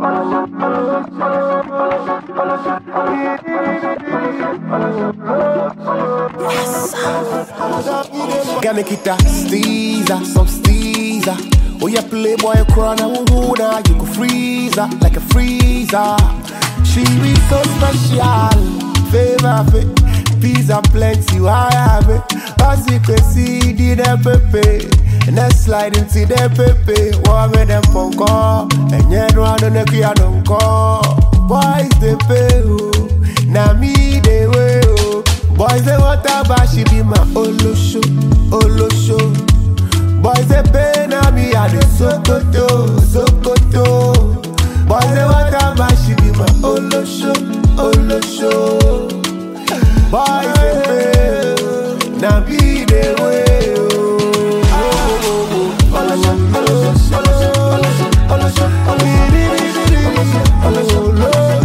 Gotta make it a steezer, some steezer. Oh, you playboy crown, I won't hold her. You can freeze her like a freezer. She be so special, favorite. Pizza plenty, why have it? As you can see, did a pepe. And I slide into the pepe. What with them phone call? And yet, one on the key, I don't call. Boys, they pay, oh. Now me, they way, oh. Boys, they want to buy, she be my olo show, olo show. Boys, they pay, now me, I do sokoto, sokoto. Boys, they want to buy, she be my olo show, olo show. Boys, they pay, now me, they way, oh. Olo show, olo show, olo show, olo show, olo show, olo show.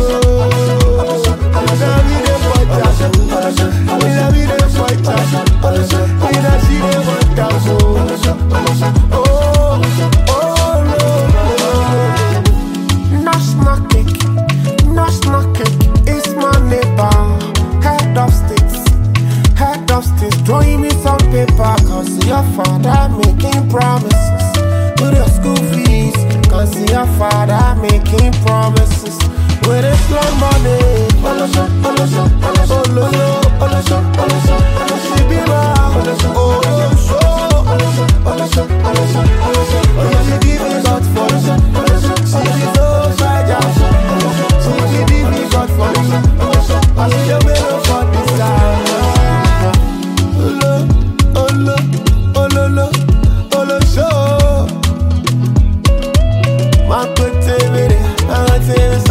Drawing me some paper, cause your father making promises. With your school fees, cause your father making promises. With his long money, Olasho, Olasho, Olasho, Olasho, Olasho, Olasho, she be my Olasho, Olasho, Olasho, Olasho, Olasho, Olasho, Olasho, she give me God for Olasho, she be so fragile, she give me God for Olasho, I see the middle for this time. Olo, olo, ololo, Olasho, my good TV, I'm a TV.